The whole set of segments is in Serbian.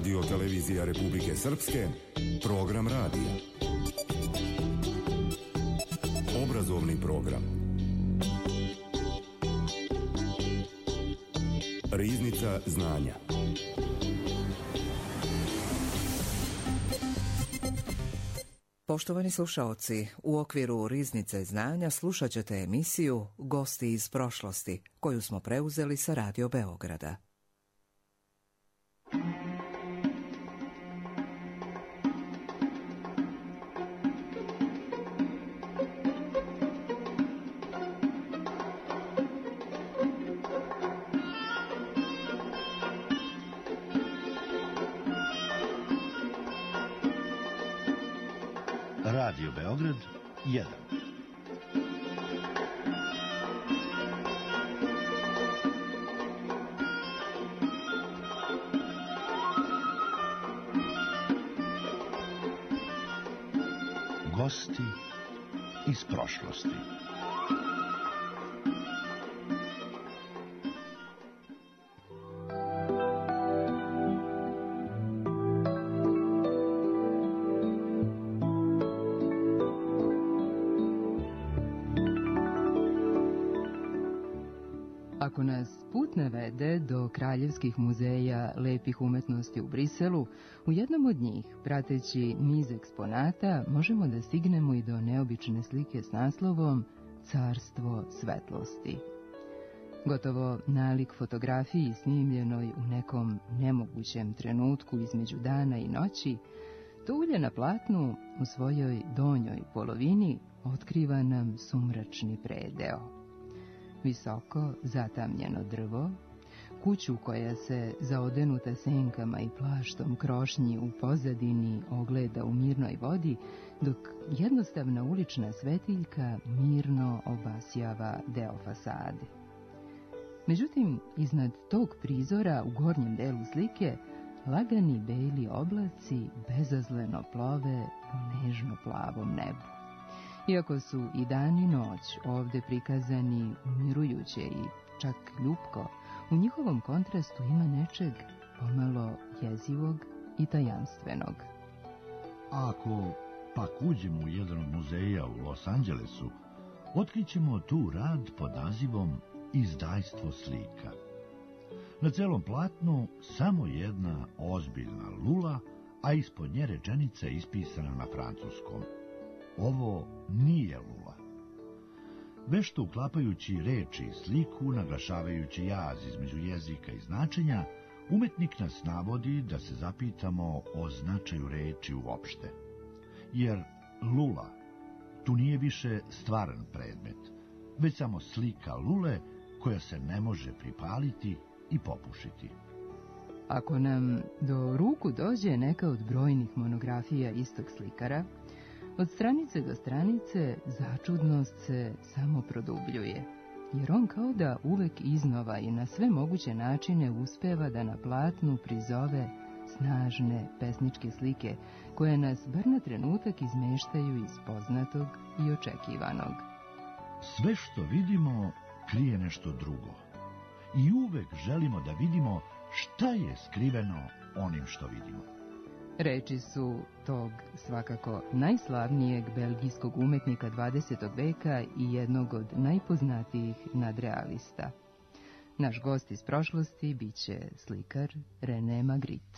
Radio Televizija Republike Srpske, program radija. Obrazovni program. Riznica znanja. Poštovani slušaoci, u okviru Riznice znanja slušat ćete emisiju Gosti iz prošlosti, koju smo preuzeli sa Radio Beograda. Radio Beograd 1. Gosti iz prošlosti. Ako nas put navede do Kraljevskih muzeja lepih umetnosti u Briselu, u jednom od njih, prateći niz eksponata, možemo da stignemo i do neobične slike s naslovom Carstvo svetlosti. Gotovo nalik fotografiji snimljenoj u nekom nemogućem trenutku između dana i noći, tulje na platnu u svojoj donjoj polovini otkriva nam sumračni predeo. Visoko zatamnjeno drvo, kuću koja se zaodenuta senkama i plaštom krošnji u pozadini ogleda u mirnoj vodi, dok jednostavna ulična svetiljka mirno obasjava deo fasade. Međutim, iznad tog prizora u gornjem delu slike lagani beli oblaci bezazleno plove u nežno plavom nebu. Iako su i dan i noć ovde prikazani umirujuće i čak ljupko, u njihovom kontrastu ima nečeg pomalo jezivog i tajanstvenog. Ako pak uđemo u jedan od muzeja u Los Angelesu, otkrićemo tu rad pod nazivom Izdajstvo slika. Na celom platnu samo jedna ozbiljna lula, a ispod nje rečenica ispisana na francuskom. Ovo nije lula. Vešto uklapajući reči i sliku, naglašavajući jaz između jezika i značenja, umetnik nas navodi da se zapitamo o značaju reči uopšte. Jer lula tu nije više stvaran predmet, već samo slika lule koja se ne može pripaliti i popušiti. Ako nam do ruku dođe neka od brojnih monografija istog slikara, od stranice do stranice začudnost se samo produbljuje, jer on kao da uvek iznova i na sve moguće načine uspeva da na platnu prizove snažne pesničke slike, koje nas bar na trenutak izmeštaju iz poznatog i očekivanog. Sve što vidimo krije nešto drugo i uvek želimo da vidimo šta je skriveno onim što vidimo. Reči su tog svakako najslavnijeg belgijskog umetnika 20. veka i jednog od najpoznatijih nadrealista. Naš gost iz prošlosti biće slikar René Magritte.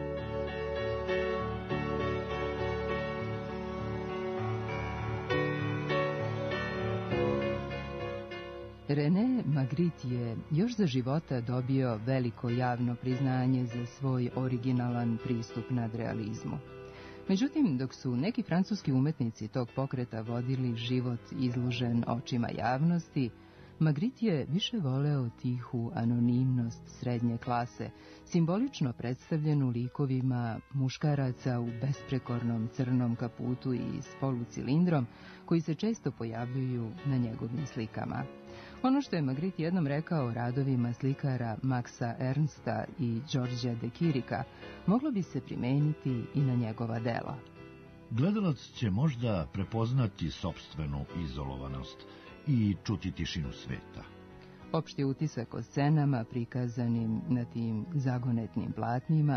René Magritte je još za života dobio veliko javno priznanje za svoj originalan pristup nadrealizmu. Međutim, dok su neki francuski umetnici tog pokreta vodili život izložen očima javnosti, Magritte je više voleo tihu anonimnost srednje klase, simbolično predstavljenu likovima muškaraca u besprekornom crnom kaputu i s polucilindrom, koji se često pojavljuju na njegovim slikama. Ono što je Magritte jednom rekao o radovima slikara Maxa Ernsta i Georgea de Kirika moglo bi se primeniti i na njegova dela. Gledalac će možda prepoznati sopstvenu izolovanost i čuti tišinu sveta. Opšti utisak o scenama prikazanim na tim zagonetnim platnima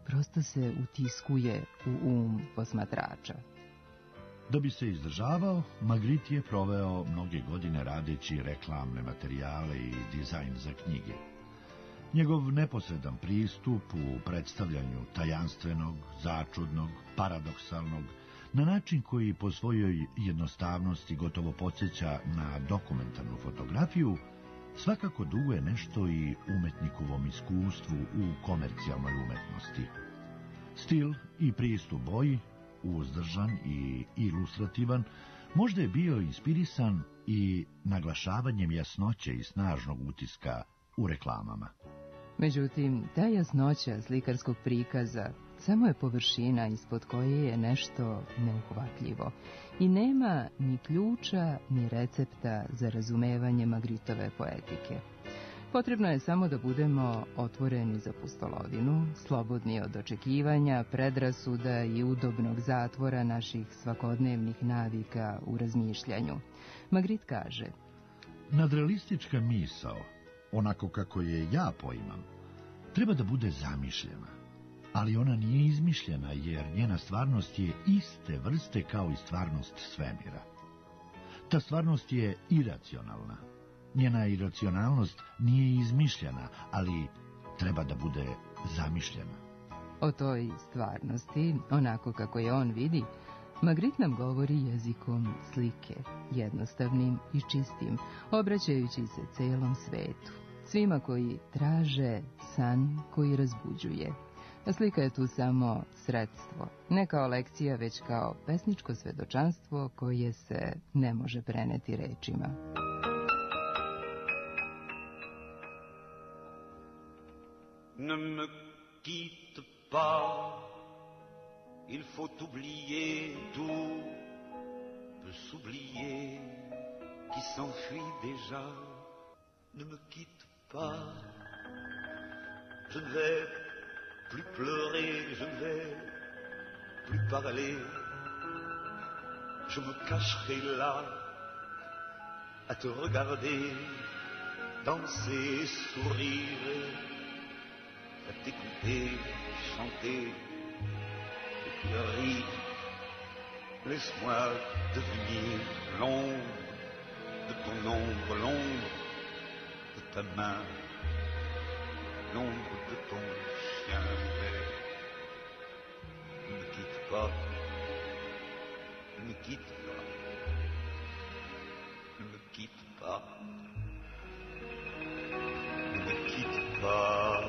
prosto se utiskuje u posmatrača. Da bi se izdržavao, Magritte je proveo mnoge godine radeći reklamne materijale i dizajn za knjige. Njegov neposredan pristup u predstavljanju tajanstvenog, začudnog, paradoksalnog, na način koji po svojoj jednostavnosti gotovo podsjeća na dokumentarnu fotografiju, svakako duguje nešto i umetnikovom iskustvu u komercijalnoj umetnosti. Stil i pristup boji, uzdržan i ilustrativan, možda je bio inspirisan i naglašavanjem jasnoće i snažnog utiska u reklamama. Međutim, ta jasnoća slikarskog prikaza samo je površina ispod koje je nešto neuhvatljivo i nema ni ključa ni recepta za razumevanje Magrittove poetike. Potrebno je samo da budemo otvoreni za pustolovinu, slobodni od očekivanja, predrasuda i udobnog zatvora naših svakodnevnih navika u razmišljanju. Magritte kaže: Nadrealistička misao, onako kako je ja poimam, treba da bude zamišljena, ali ona nije izmišljena jer njena stvarnost je iste vrste kao i stvarnost svemira. Ta stvarnost je iracionalna. Njena iracionalnost nije izmišljena, ali treba da bude zamišljena. O toj stvarnosti, onako kako je on vidi, Magritte nam govori jezikom slike, jednostavnim i čistim, obraćajući se celom svetu, svima koji traže san koji razbuđuje. A slika je tu samo sredstvo, ne kao lekcija, već kao pesničko svedočanstvo koje se ne može preneti rečima. Ne me quitte pas, il faut oublier tout, peut s'oublier qui s'enfuit déjà. Ne me quitte pas, je ne vais plus pleurer, je ne vais plus parler. Je me cacherai là, à te regarder, danser, sourire, à t'écouter, chanter, et puis rire. Laisse-moi devenir l'ombre de ton ombre, l'ombre de ta main, l'ombre de ton chien. Ne me quitte pas, ne me quitte pas, ne me quitte pas, ne me quitte pas.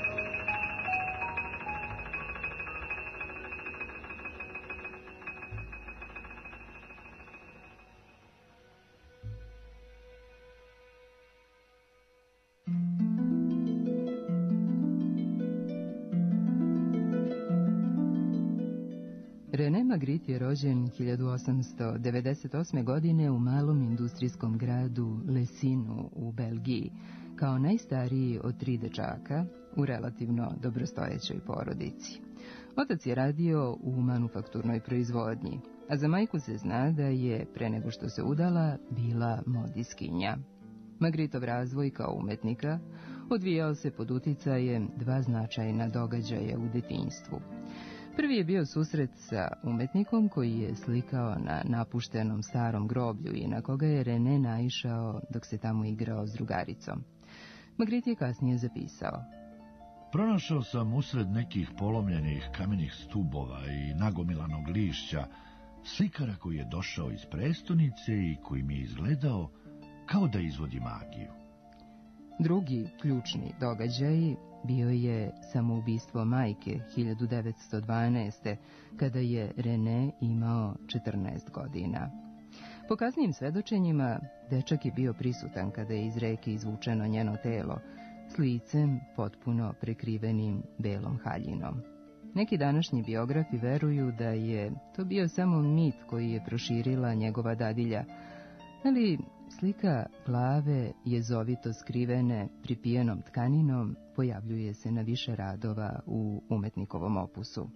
René Magritte je rođen 1898. godine u malom industrijskom gradu Lessinu u Belgiji, kao najstariji od 3 dečaka u relativno dobrostojećoj porodici. Otac je radio u manufakturnoj proizvodnji, a za majku se zna da je, pre nego što se udala, bila modiskinja. Magrittov razvoj kao umetnika odvijao se pod uticajem 2 značajna događaja u detinjstvu. Prvi je bio susret sa umetnikom koji je slikao na napuštenom starom groblju i na koga je René naišao dok se tamo igrao s drugaricom. Magritte je kasnije zapisao: Pronašao sam usred nekih polomljenih kamenih stubova i nagomilanog lišća slikara koji je došao iz prestonice i koji mi je izgledao kao da izvodi magiju. Drugi ključni događaj bio je samoubistvo majke 1912. kada je René imao 14 godina. Po kasnijim svedočenjima, dečak je bio prisutan kada je iz reke izvučeno njeno telo, s licem potpuno prekrivenim belom haljinom. Neki današnji biografi veruju da je to bio samo mit koji je proširila njegova dadilja, ali slika glave jezovito skrivene pripijenom tkaninom pojavljuje se na više radova u umetnikovom opusu.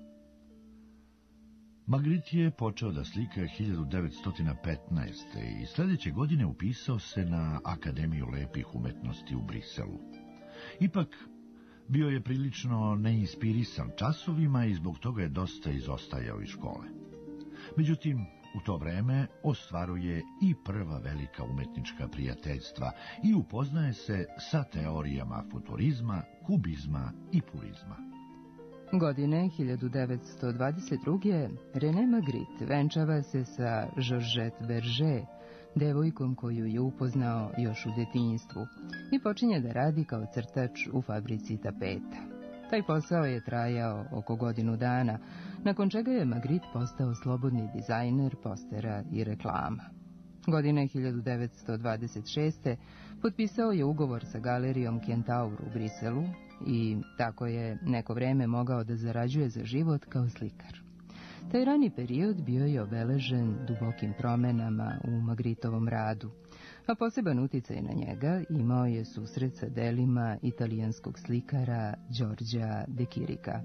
Magritte je počeo da slika 1915. i sljedeće godine upisao se na Akademiju lepih umetnosti u Briselu. Ipak, Bio je prilično neinspirisan časovima i zbog toga je dosta izostajao iz škole. Međutim, u to vreme ostvaruje i prva velika umetnička prijateljstva i upoznaje se sa teorijama futurizma, kubizma i purizma. Godine 1922. René Magritte venčava se sa Georgette Berger, devojkom koju je upoznao još u detinjstvu, i počinje da radi kao crtač u fabrici tapeta. Taj posao je trajao oko godinu dana, nakon čega je Magritte postao slobodni dizajner postera i reklama. Godine 1926. potpisao je ugovor sa galerijom Kentaur u Briselu i tako je neko vreme mogao da zarađuje za život kao slikar. Taj rani period bio je obeležen dubokim promenama u Magritovom radu, a poseban uticaj na njega imao je susret sa delima italijanskog slikara Giorgia de Chirica.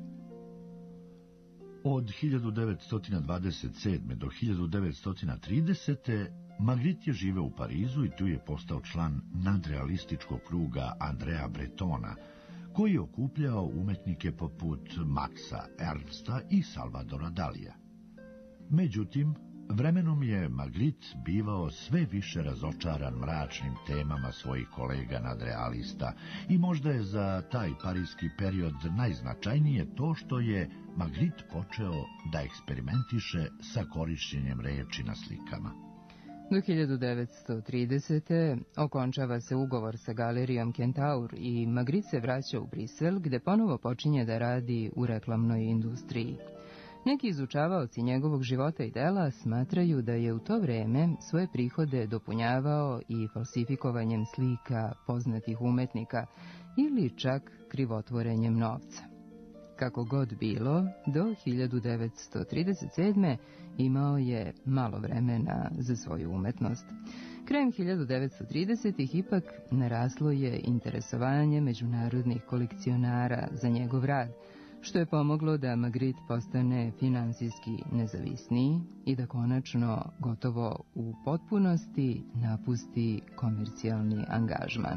Od 1927. do 1930. Magritte je živeo u Parizu i tu je postao član nadrealističkog kruga Andrea Bretona, koji je okupljao umetnike poput Maxa Ernsta i Salvadora Dalija. Međutim, vremenom je Magritte bivao sve više razočaran mračnim temama svojih kolega nadrealista i možda je za taj parijski period najznačajnije to što je Magritte počeo da eksperimentiše sa korišćenjem reči na slikama. Do 1930. okončava se ugovor sa galerijom Kentaur i Magritte se vraća u Brisel, gde ponovo počinje da radi u reklamnoj industriji. Neki izučavaoci njegovog života i dela smatraju da je u to vreme svoje prihode dopunjavao i falsifikovanjem slika poznatih umetnika ili čak krivotvorenjem novca. Kako god bilo, do 1937. imao je malo vremena za svoju umetnost. Krajem 1930. ipak naraslo je interesovanje međunarodnih kolekcionara za njegov rad, što je pomoglo da Magritte postane finansijski nezavisniji i da konačno gotovo u potpunosti napusti komercijalni angažman.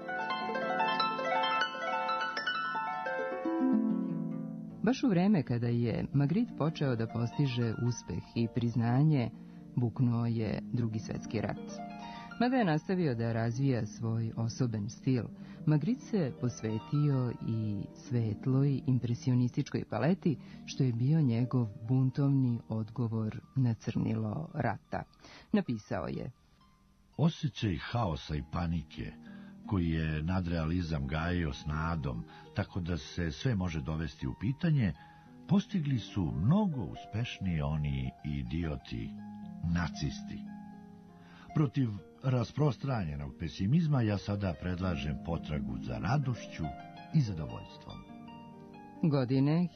Baš u vreme kada je Magritte počeo da postiže uspeh i priznanje, buknuo je Drugi svjetski rat. Mada je nastavio da razvija svoj osoben stil, Magritte se posvetio i svetloj impresionističkoj paleti, što je bio njegov buntovni odgovor na crnilo rata. Napisao je: Osjećaj haosa i panike, koji je nadrealizam gajio s nadom, tako da se sve može dovesti u pitanje, postigli su mnogo uspešnije oni idioti, nacisti. Protiv rasprostranjenog pesimizma ja sada predlažem potragu za radošću i zadovoljstvom. Godine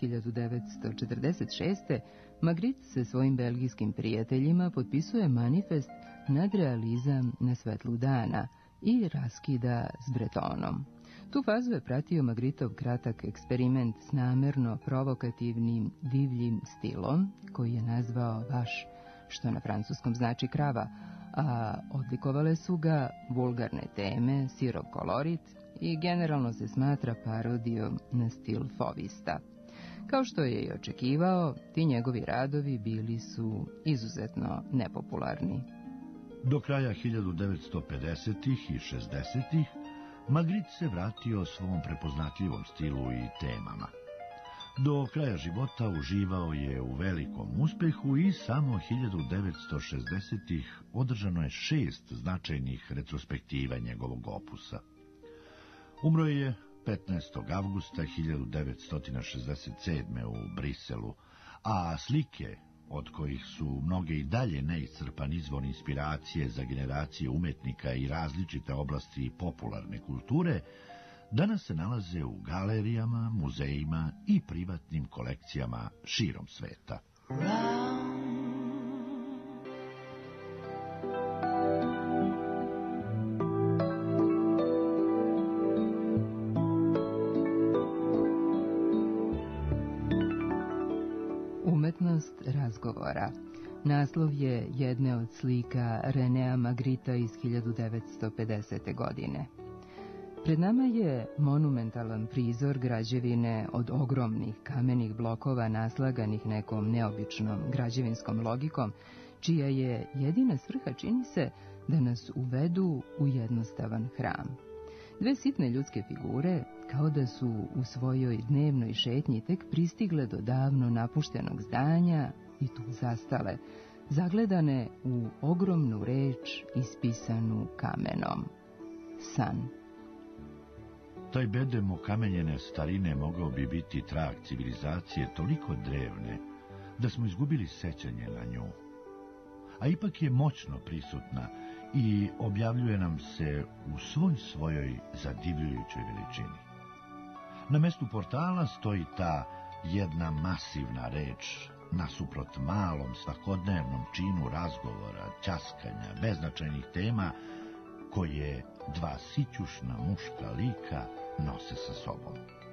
1946. Magritte se svojim belgijskim prijateljima potpisuje manifest Nadrealizam na svetlu dana i raskida s Bretonom. Tu fazu je pratio Magrittov kratak eksperiment s namerno provokativnim divljim stilom, koji je nazvao vaš, što na francuskom znači krava, a odlikovale su ga vulgarne teme, sirov kolorit i generalno se smatra parodijom na stil fauvista. Kao što je i očekivao, ti njegovi radovi bili su izuzetno nepopularni. Do kraja 1950-ih i 60-ih Magritte se vratio svom prepoznatljivom stilu i temama. Do kraja života uživao je u velikom uspehu i samo 1960-ih održano je 6 značajnih retrospektiva njegovog opusa. Umro je 15. avgusta 1967. u Briselu, a slike, od kojih su mnoge i dalje neiscrpan izvor inspiracije za generacije umetnika i različite oblasti popularne kulture, danas se nalaze u galerijama, muzejima i privatnim kolekcijama širom sveta. Umetnost razgovora. Naslov je jedne od slika Renea Magritta iz 1950. godine. Pred nama je monumentalan prizor građevine od ogromnih kamenih blokova naslaganih nekom neobičnom građevinskom logikom, čija je jedina svrha, čini se, da nas uvedu u jednostavan hram. Dve sitne ljudske figure, kao da su u svojoj dnevnoj šetnji tek pristigle do davno napuštenog zdanja i tu zastale, zagledane u ogromnu reč ispisanu kamenom. San. Taj bedem okamenjene starine mogao bi biti trag civilizacije toliko drevne da smo izgubili sećanje na nju. A ipak je moćno prisutna i objavljuje nam se u svojoj zadivljujućoj veličini. Na mestu portala stoji ta jedna masivna reč, nasuprot malom svakodnevnom činu razgovora, ćaskanja, beznačajnih tema, koje dva sićušna muška lika nose sa sobom.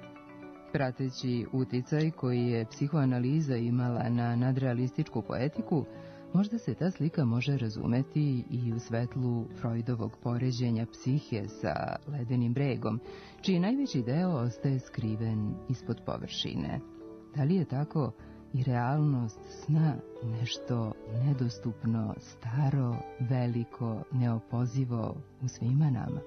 Prateći uticaj koji je psihoanaliza imala na nadrealističku poetiku, možda se ta slika može razumeti i u svetlu Freudovog poređenja psihe sa ledenim bregom, čiji najveći deo ostaje skriven ispod površine. Da li je tako i realnost sna nešto nedostupno, staro, veliko, neopozivo u svima nama?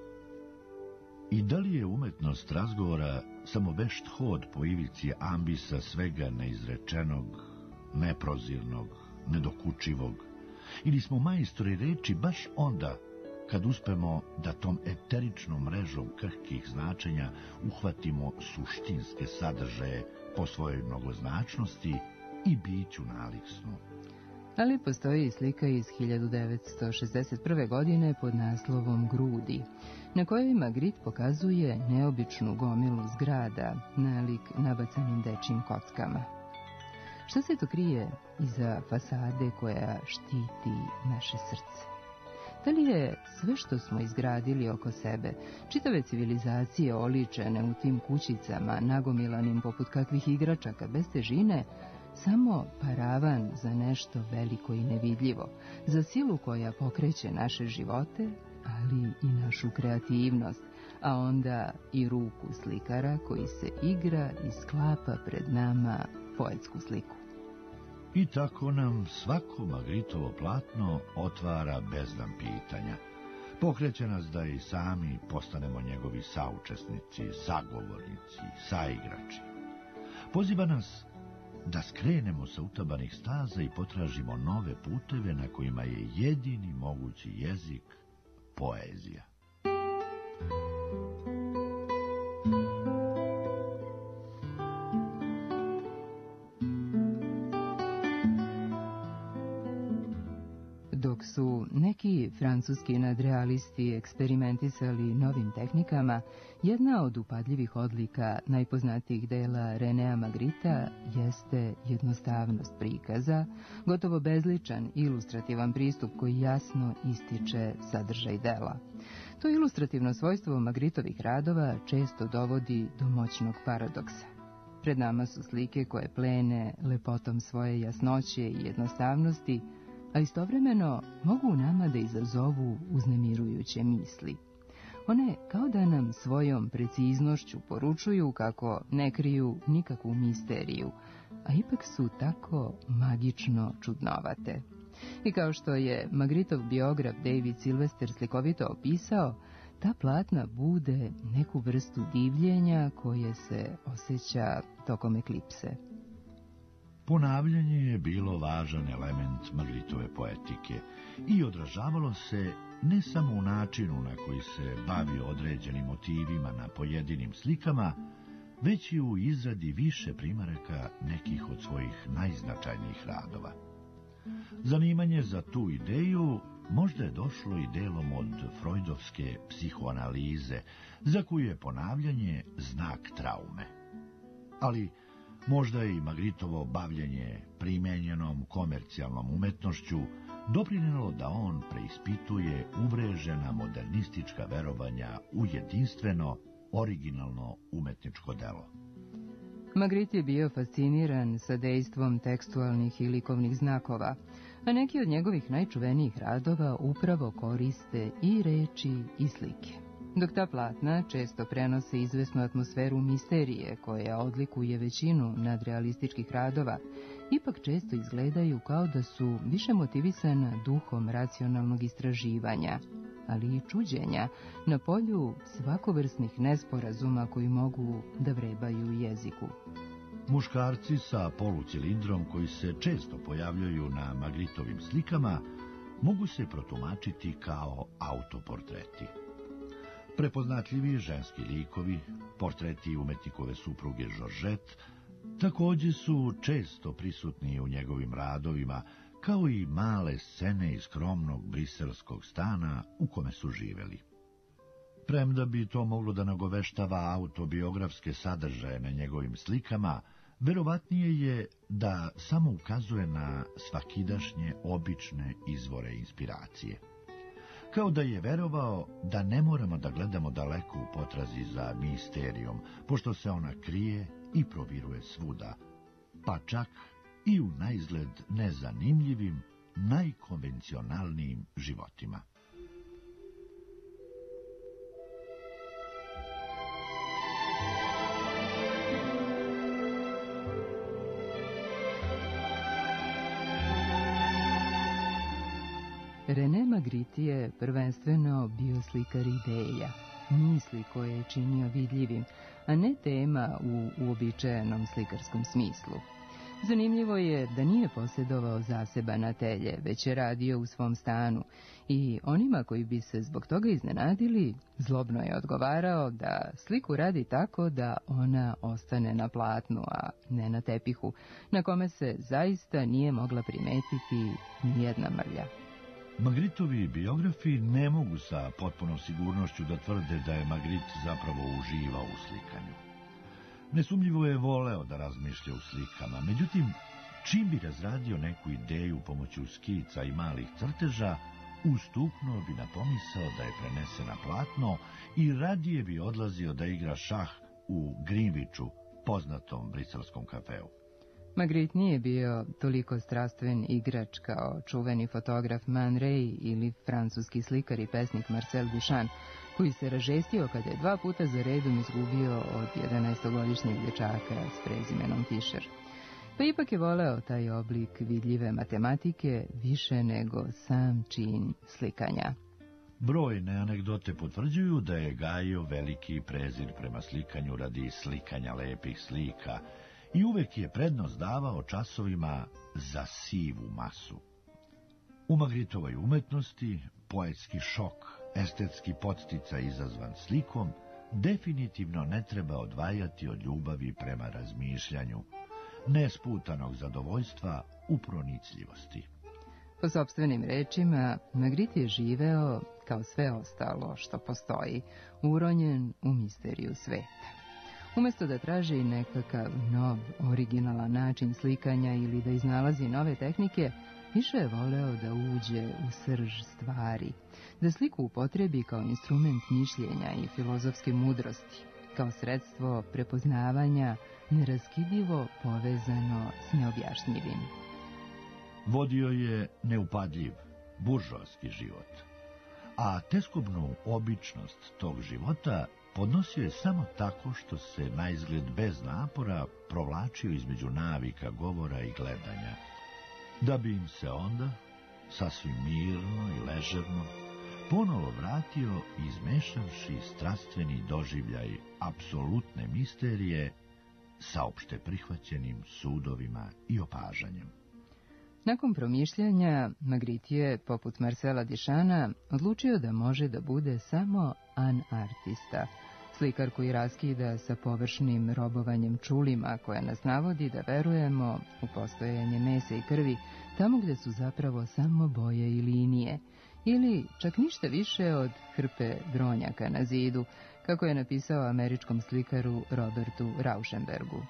I da li je umetnost razgovora samo vešt hod po ivici ambisa svega neizrečenog, neprozirnog, nedokučivog, ili smo majstori reči baš onda kad uspemo da tom eteričnom mrežom krhkih značenja uhvatimo suštinske sadržaje po svojoj mnogoznačnosti i biću nalik snu. Ali postoji slika iz 1961. godine pod naslovom Grudi, na kojoj Magritte pokazuje neobičnu gomilu zgrada nalik nabacanim dečjim kockama. Šta se to krije iza fasade koja štiti naše srce? Da li je sve što smo izgradili oko sebe, čitave civilizacije oličene u tim kućicama, nagomilanim poput kakvih igračaka bez težine, samo paravan za nešto veliko i nevidljivo, za silu koja pokreće naše živote, ali i našu kreativnost, a onda i ruku slikara koji se igra i sklapa pred nama poetsku sliku. I tako nam svako Magritovo platno otvara bezdan pitanja. Pokreće nas da i sami postanemo njegovi saučesnici, sagovornici, saigrači. Poziva nas da skrenemo sa utabanih staza i potražimo nove puteve na kojima je jedini mogući jezik poezija. Dok su neki francuski nadrealisti eksperimentisali novim tehnikama, jedna od upadljivih odlika najpoznatijih dela Renéa Magritta jeste jednostavnost prikaza, gotovo bezličan ilustrativan pristup koji jasno ističe sadržaj dela. To ilustrativno svojstvo Magrittovih radova često dovodi do moćnog paradoksa. Pred nama su slike koje plene lepotom svoje jasnoće i jednostavnosti, a istovremeno mogu u nama da izazovu uznemirujuće misli. One kao da nam svojom preciznošću poručuju kako ne kriju nikakvu misteriju, a ipak su tako magično čudnovate. I kao što je Magrittov biograf David Sylvester slikovito opisao, ta platna bude neku vrstu divljenja koje se osjeća tokom eklipse. Ponavljanje je bilo važan element Magrittove poetike i odražavalo se ne samo u načinu na koji se bavio određenim motivima na pojedinim slikama, već i u izradi više primeraka nekih od svojih najznačajnijih radova. Zanimanje za tu ideju možda je došlo i delom od freudovske psihoanalize, za koju je ponavljanje znak traume. Ali možda i Magritovo bavljenje primenjenom komercijalnom umetnošću doprinelo da on preispituje uvrežena modernistička verovanja u jedinstveno, originalno umetničko delo. Magritte je bio fasciniran sa dejstvom tekstualnih i likovnih znakova, a neki od njegovih najčuvenijih radova upravo koriste i reči i slike. Dok ta platna često prenose izvesnu atmosferu misterije koja odlikuje većinu nadrealističkih radova, ipak često izgledaju kao da su više motivisana duhom racionalnog istraživanja, ali i čuđenja na polju svakovrsnih nesporazuma koji mogu da vrebaju u jeziku. Muškarci sa polucilindrom koji se često pojavljaju na Magritovim slikama mogu se protumačiti kao autoportreti. Prepoznatljivi ženski likovi, portreti umetnikove supruge Georgette, također su često prisutni u njegovim radovima, kao i male scene iz skromnog briselskog stana u kome su živeli. Premda bi to moglo da nagoveštava autobiografske sadržaje na njegovim slikama, verovatnije je da samo ukazuje na svakidašnje, obične izvore inspiracije. Kao da je verovao da ne moramo da gledamo daleko u potrazi za misterijom, pošto se ona krije i probiruje svuda, pa čak i u naizgled nezanimljivim, najkonvencionalnijim životima. René Magritte je prvenstveno bio slikar ideja, misli koje je činio vidljivim, a ne tema u uobičajenom slikarskom smislu. Zanimljivo je da nije posjedovao zaseban atelje, već je radio u svom stanu i onima koji bi se zbog toga iznenadili, zlobno je odgovarao da sliku radi tako da ona ostane na platnu, a ne na tepihu, na kome se zaista nije mogla primetiti nijedna mrlja. Magritovi biografi ne mogu sa potpunom sigurnošću da tvrde da je Magritte zapravo uživao u slikanju. Nesumnjivo je voleo da razmišlja u slikama, međutim, čim bi razradio neku ideju pomoću skica i malih crteža, ustuknuo bi na pomisao da je prenese na platno i radije bi odlazio da igra šah u Greenwichu, poznatom briselskom kafeu. Magritte nije bio toliko strastven igrač kao čuveni fotograf Man Ray ili francuski slikar i pesnik Marcel Duchamp, koji se ražestio kada je 2 puta za redom izgubio od 11-godišnjeg dječaka s prezimenom Fischer. Pa ipak je voleo taj oblik vidljive matematike više nego sam čin slikanja. Brojne anegdote potvrđuju da je gajio veliki prezir prema slikanju radi slikanja lepih slika i uvek je prednost davao časovima za sivu masu. U Magritovoj umetnosti poetski šok, estetski podsticaj izazvan slikom, definitivno ne treba odvajati od ljubavi prema razmišljanju, nesputanog zadovoljstva u pronicljivosti. Po sopstvenim rečima, Magritte je živeo, kao sve ostalo što postoji, uronjen u misteriju sveta. Umjesto da traži nekakav nov, originalan način slikanja ili da iznalazi nove tehnike, više je voleo da uđe u srž stvari, da sliku upotrebi kao instrument mišljenja i filozofske mudrosti, kao sredstvo prepoznavanja neraskidivo povezano s neobjašnjivim. Vodio je neupadljiv, buržoaski život, a teskobnu običnost tog života podnosio je samo tako što se naizgled bez napora provlačio između navika govora i gledanja, da bi im se onda, sasvim mirno i ležerno, ponovo vratio izmešavši strastveni doživljaj apsolutne misterije sa opšte prihvaćenim sudovima i opažanjem. Nakon promišljanja, Magritte je, poput Marcela Duchampa, odlučio da može da bude samo an artista, slikar koji raskida sa površnim robovanjem čulima koje nas navodi da verujemo u postojanje mesa i krvi tamo gde su zapravo samo boje i linije, ili čak ništa više od hrpe dronjaka na zidu, kako je napisao američkom slikaru Robertu Rauschenbergu.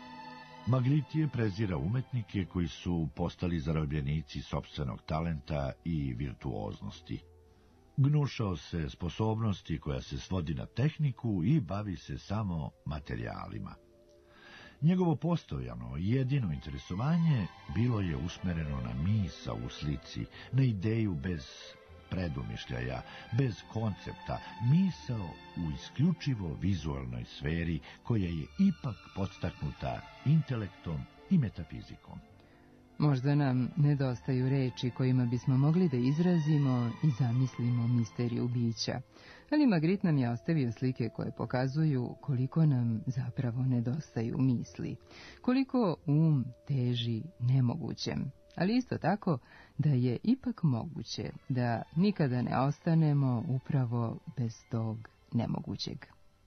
Magritte je prezirao umetnike koji su postali zarobljenici sopstvenog talenta i virtuoznosti. Gnušao se sposobnosti koja se svodi na tehniku i bavi se samo materijalima. Njegovo postojano jedino interesovanje bilo je usmereno na misao u slici, na ideju bez predumišljaja, bez koncepta, misao u isključivo vizualnoj sferi koja je ipak podstaknuta intelektom i metafizikom. Možda nam nedostaju reči kojima bismo mogli da izrazimo i zamislimo misteriju bića, ali Magritte nam je ostavio slike koje pokazuju koliko nam zapravo nedostaju misli, koliko teži nemogućem, ali isto tako da je ipak moguće da nikada ne ostanemo upravo bez tog nemogućeg.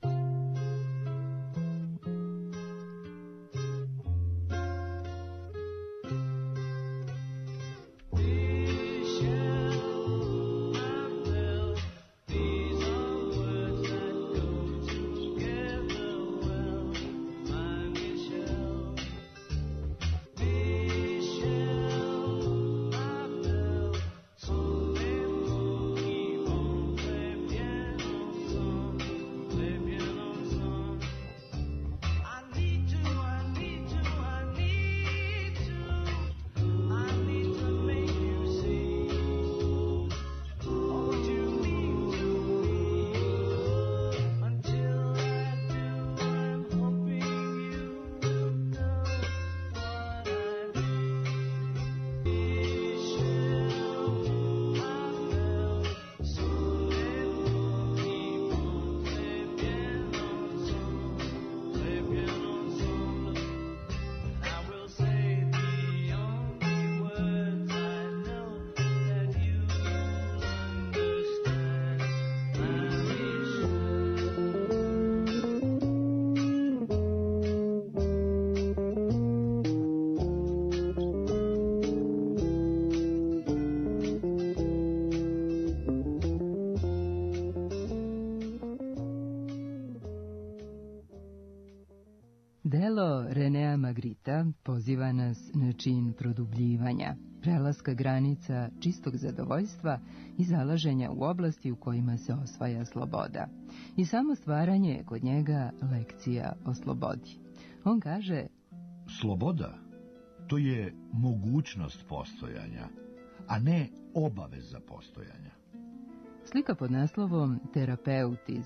Delo Renea Magritta poziva nas na čin produbljivanja, prelaska granica čistog zadovoljstva i zalaženja u oblasti u kojima se osvaja sloboda. I samo stvaranje je kod njega lekcija o slobodi. On kaže: sloboda, to je mogućnost postojanja, a ne obaveza postojanja. Slika pod naslovom Terapeut iz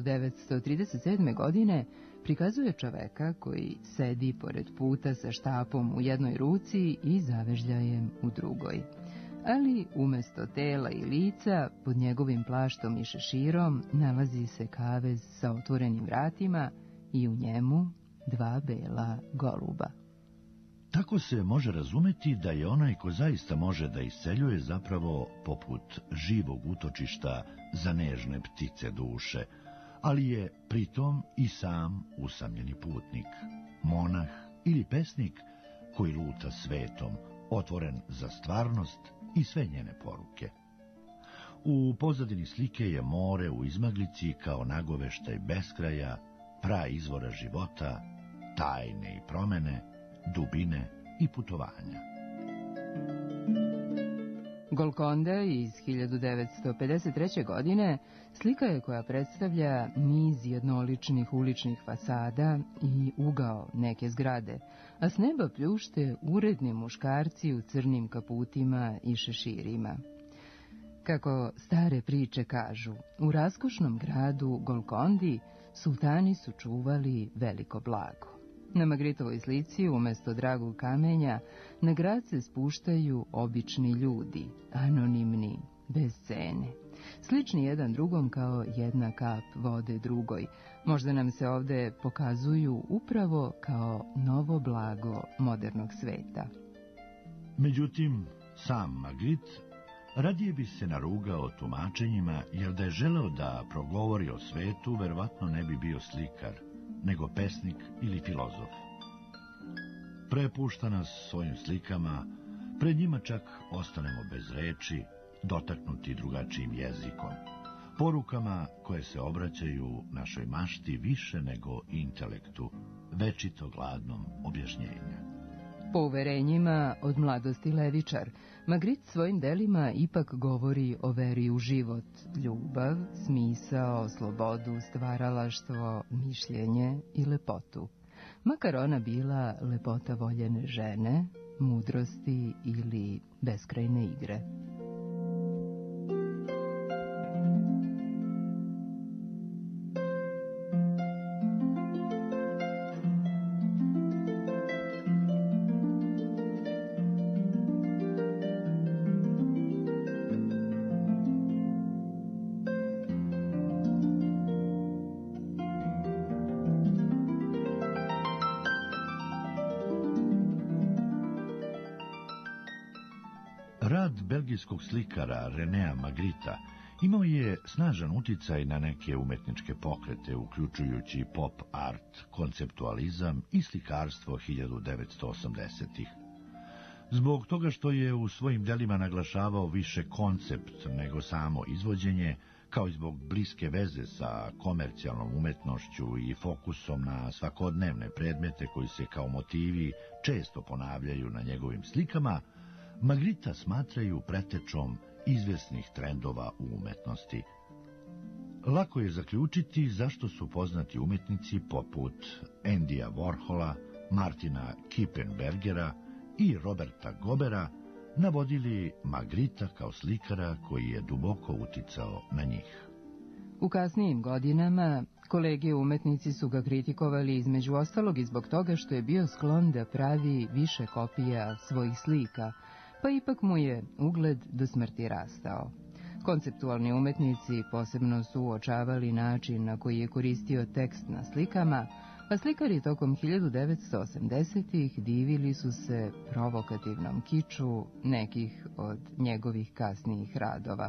1937. godine prikazuje čoveka koji sedi pored puta sa štapom u jednoj ruci i zavežljajem u drugoj. Ali umesto tela i lica, pod njegovim plaštom i šeširom, nalazi se kavez sa otvorenim vratima i u njemu 2 bela goluba. Tako se može razumeti da je onaj ko zaista može da isceljuje zapravo poput živog utočišta za nežne ptice duše, ali je pritom i sam usamljeni putnik, monah ili pesnik koji luta svetom, otvoren za stvarnost i sve njene poruke. U pozadini slike je more u izmaglici kao nagoveštaj beskraja, praizvora života, tajne i promene, dubine i putovanja. Golconda iz 1953. godine slika je koja predstavlja niz jednoličnih uličnih fasada i ugao neke zgrade, a s neba pljušte uredni muškarci u crnim kaputima i šeširima. Kako stare priče kažu, u raskošnom gradu Golcondi sultani su čuvali veliko blago. Na Magrittovoj slici, umjesto dragog kamenja, na grad se spuštaju obični ljudi, anonimni, bez cene. Slični jedan drugom kao jedna kap vode drugoj. Možda nam se ovde pokazuju upravo kao novo blago modernog sveta. Međutim, sam Magritte radije bi se narugao tumačenjima, jer da je želeo da progovori o svetu, verovatno ne bi bio slikar, nego pesnik ili filozof. Prepušta nas svojim slikama, pred njima čak ostanemo bez reči, dotaknuti drugačijim jezikom, porukama koje se obraćaju našoj mašti više nego intelektu, večito gladnom objašnjenja. Po uverenjima od mladosti levičar, Magritte svojim delima ipak govori o veri u život, ljubav, smisao, slobodu, stvaralaštvo, mišljenje i lepotu. Makar ona bila lepota voljene žene, mudrosti ili beskrajne igre. belgijskog slikara Renea Magritta imao je snažan uticaj na neke umetničke pokrete, uključujući pop art, konceptualizam i slikarstvo 1980-ih. Zbog toga što je u svojim delima naglašavao više koncept nego samo izvođenje, kao i zbog bliske veze sa komercijalnom umetnošću i fokusom na svakodnevne predmete koji se kao motivi često ponavljaju na njegovim slikama, Magritta smatraju pretečom izvesnih trendova u umetnosti. Lako je zaključiti zašto su poznati umetnici poput Andyja Warhola, Martina Kippenbergera i Roberta Gobera navodili Magritta kao slikara koji je duboko uticao na njih. U kasnijim godinama kolege umetnici su ga kritikovali između ostalog i zbog toga što je bio sklon da pravi više kopija svojih slika, pa ipak mu je ugled do smrti rastao. Konceptualni umetnici posebno su uočavali način na koji je koristio tekst na slikama, a slikari tokom 1980-ih divili su se provokativnom kiču nekih od njegovih kasnijih radova.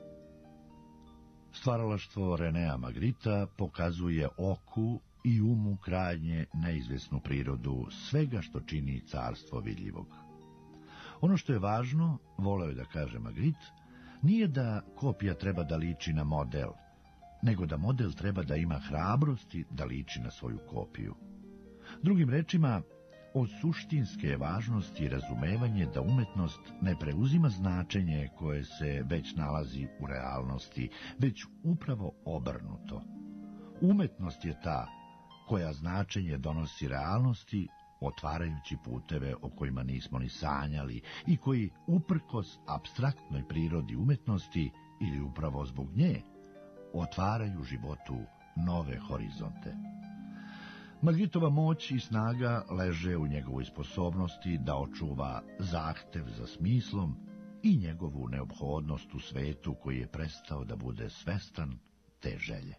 Stvaralaštvo Renea Magritta pokazuje oku i umu krajnje neizvesnu prirodu svega što čini carstvo vidljivog. Ono što je važno, voleo je da kaže Magritte, nije da kopija treba da liči na model, nego da model treba da ima hrabrosti da liči na svoju kopiju. Drugim rečima, od suštinske je važnosti razumevanje da umetnost ne preuzima značenje koje se već nalazi u realnosti, već upravo obrnuto. Umetnost je ta koja značenje donosi realnosti, otvarajući puteve o kojima nismo ni sanjali i koji, uprkos apstraktnoj prirodi umetnosti ili upravo zbog nje, otvaraju životu nove horizonte. Magrittova moć i snaga leže u njegovoj sposobnosti da očuva zahtev za smislom i njegovu neophodnost u svetu koji je prestao da bude svestan te želje.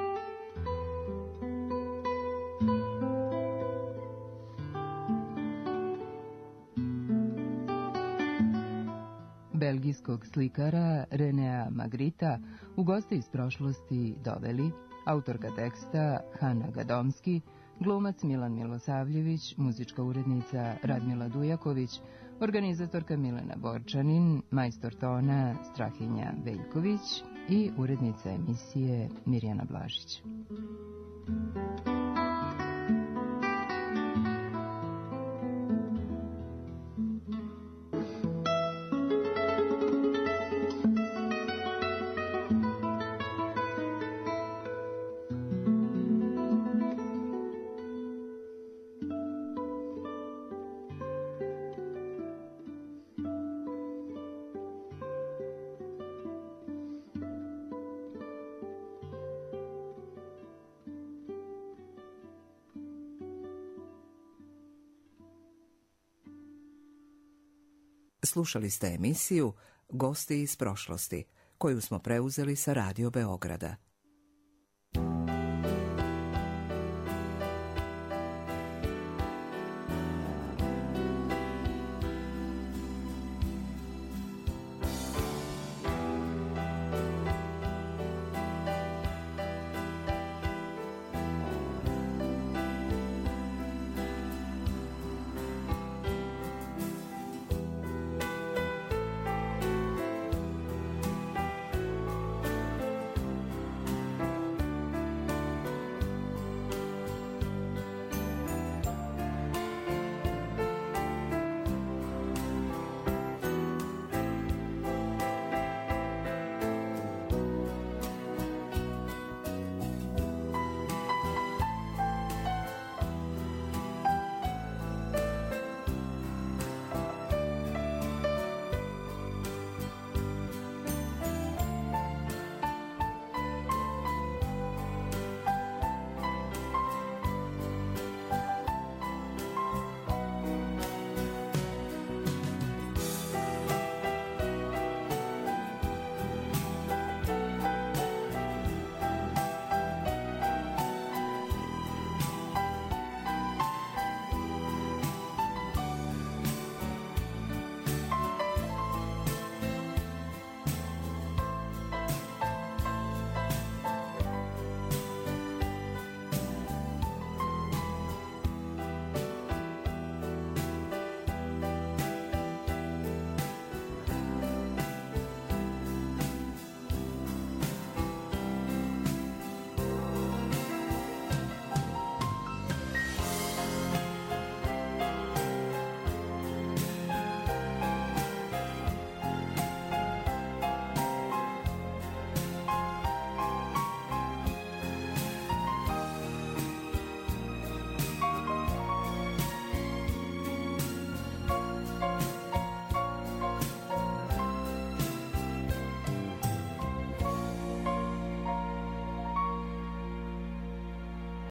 Belgijskog slikara Renea Magritta u goste iz prošlosti doveli autorka teksta Hana Gadomski, glumac Milan Milosavljević, muzička urednica Radmila Dujaković, organizatorka Milena Borčanin, majstor tona Strahinja Veljković i urednica emisije Mirjana Blažić. Slušali ste emisiju Gosti iz prošlosti, koju smo preuzeli sa Radio Beograda.